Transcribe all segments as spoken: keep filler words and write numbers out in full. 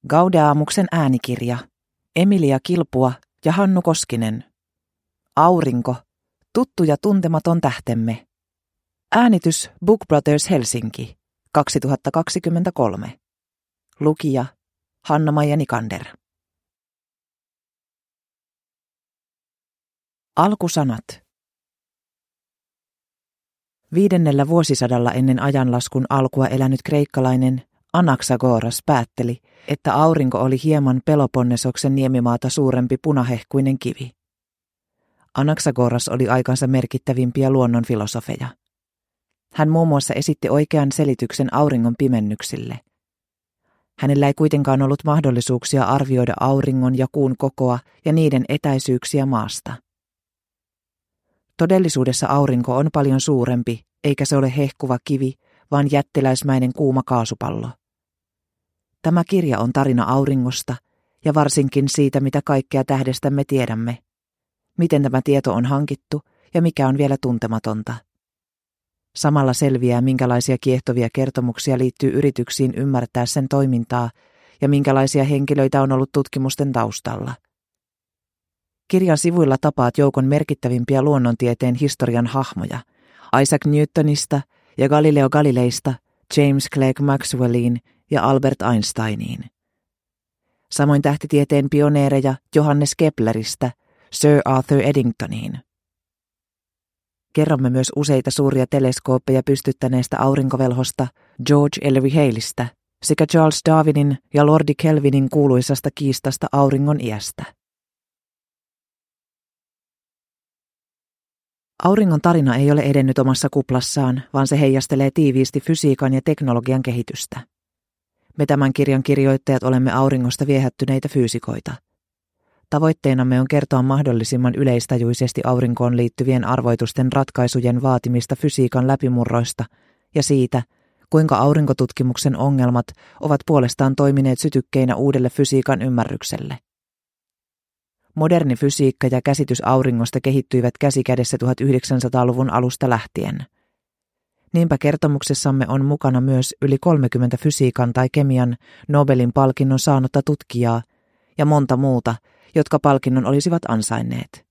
Gaudeamuksen äänikirja. Emilia Kilpua ja Hannu Koskinen. Aurinko. Tuttu ja tuntematon tähtemme. Äänitys Book Brothers Helsinki. kaksituhattakaksikymmentäkolme. Lukija Hanna-Maija Nikander. Alkusanat. Viidennellä vuosisadalla ennen ajanlaskun alkua elänyt kreikkalainen Anaxagoras päätteli, että aurinko oli hieman Peloponnesoksen niemimaata suurempi punahehkuinen kivi. Anaxagoras oli aikansa merkittävimpiä luonnonfilosofeja. Hän muun muassa esitti oikean selityksen auringon pimennyksille. Hänellä ei kuitenkaan ollut mahdollisuuksia arvioida auringon ja kuun kokoa ja niiden etäisyyksiä maasta. Todellisuudessa aurinko on paljon suurempi, eikä se ole hehkuva kivi, vaan jättiläismäinen kuuma kaasupallo. Tämä kirja on tarina auringosta ja varsinkin siitä, mitä kaikkea tähdestämme tiedämme, miten tämä tieto on hankittu ja mikä on vielä tuntematonta. Samalla selviää, minkälaisia kiehtovia kertomuksia liittyy yrityksiin ymmärtää sen toimintaa ja minkälaisia henkilöitä on ollut tutkimusten taustalla. Kirjan sivuilla tapaat joukon merkittävimpiä luonnontieteen historian hahmoja, Isaac Newtonista ja Galileo Galileista, James Clerk Maxwelliin ja Albert Einsteiniin. Samoin tähtitieteen pioneereja Johannes Kepleristä Sir Arthur Eddingtoniin. Kerromme myös useita suuria teleskooppeja pystyttäneestä aurinkovelhosta George Ellery Haleystä sekä Charles Darwinin ja Lordi Kelvinin kuuluisasta kiistasta auringon iästä. Auringon tarina ei ole edennyt omassa kuplassaan, vaan se heijastelee tiiviisti fysiikan ja teknologian kehitystä. Me tämän kirjan kirjoittajat olemme auringosta viehättyneitä fyysikoita. Tavoitteenamme on kertoa mahdollisimman yleistajuisesti aurinkoon liittyvien arvoitusten ratkaisujen vaatimista fysiikan läpimurroista ja siitä, kuinka aurinkotutkimuksen ongelmat ovat puolestaan toimineet sytykkeinä uudelle fysiikan ymmärrykselle. Moderni fysiikka ja käsitys auringosta kehittyivät käsikädessä tuhatyhdeksänsataaluvun alusta lähtien. Niinpä kertomuksessamme on mukana myös yli kolmekymmentä fysiikan tai kemian Nobelin palkinnon saanutta tutkijaa ja monta muuta, jotka palkinnon olisivat ansainneet.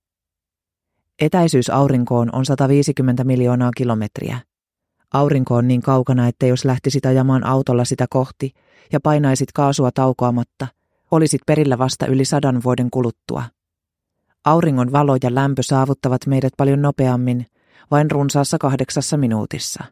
Etäisyys aurinkoon on sata viisikymmentä miljoonaa kilometriä. Aurinko on niin kaukana, että jos lähtisit ajamaan autolla sitä kohti ja painaisit kaasua taukoamatta, olisit perillä vasta yli sadan vuoden kuluttua. Auringon valo ja lämpö saavuttavat meidät paljon nopeammin, vain runsaassa kahdeksassa minuutissa.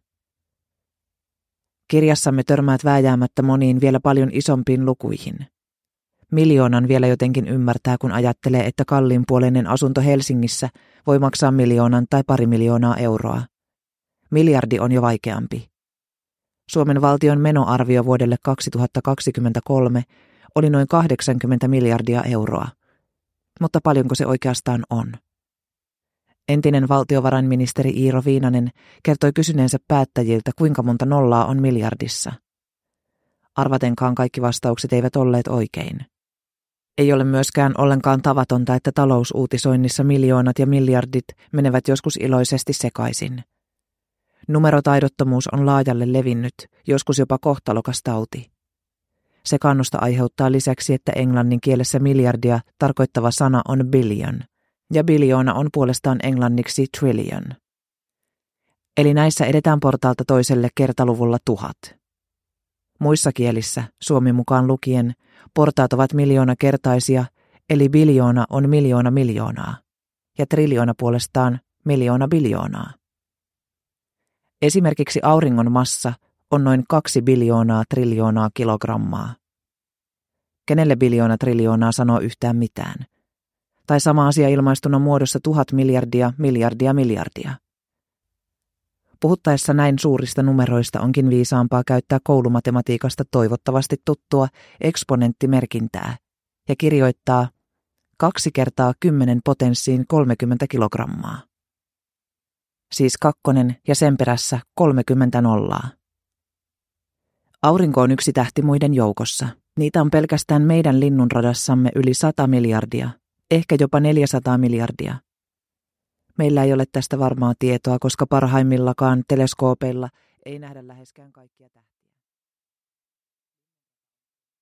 Kirjassamme törmäät vääjäämättä moniin vielä paljon isompiin lukuihin. Miljoonan vielä jotenkin ymmärtää, kun ajattelee, että kalliinpuoleinen asunto Helsingissä voi maksaa miljoonan tai pari miljoonaa euroa. Miljardi on jo vaikeampi. Suomen valtion menoarvio vuodelle kaksituhattakaksikymmentäkolme oli noin kahdeksankymmentä miljardia euroa. Mutta paljonko se oikeastaan on? Entinen valtiovarainministeri Iiro Viinanen kertoi kysyneensä päättäjiltä, kuinka monta nollaa on miljardissa. Arvatenkaan kaikki vastaukset eivät olleet oikein. Ei ole myöskään ollenkaan tavatonta, että talousuutisoinnissa miljoonat ja miljardit menevät joskus iloisesti sekaisin. Numerotaidottomuus on laajalle levinnyt, joskus jopa kohtalokas tauti. Sekaannusta aiheuttaa lisäksi, että englannin kielessä miljardia tarkoittava sana on billion, ja biljoona on puolestaan englanniksi trillion. Eli näissä edetään portaalta toiselle kertaluvulla tuhat. Muissa kielissä, suomi mukaan lukien, portaat ovat miljoonakertaisia, eli biljoona on miljoona miljoonaa, ja triljoona puolestaan miljoona biljoonaa. Esimerkiksi auringon massa on noin kaksi biljoonaa triljoonaa kilogrammaa. Kenelle biljoona triljoonaa sanoo yhtään mitään? Tai sama asia ilmaistuna muodossa tuhat miljardia, miljardia, miljardia. Puhuttaessa näin suurista numeroista onkin viisaampaa käyttää koulumatematiikasta toivottavasti tuttua eksponenttimerkintää ja kirjoittaa kaksi kertaa kymmenen potenssiin kolmekymmentä kilogrammaa. Siis kakkonen ja sen perässä kolmekymmentä nollaa. Aurinko on yksi tähti muiden joukossa. Niitä on pelkästään meidän linnunradassamme yli sata miljardia, ehkä jopa neljäsataa miljardia. Meillä ei ole tästä varmaa tietoa, koska parhaimmillakaan teleskoopeilla ei nähdä läheskään kaikkia tähtiä.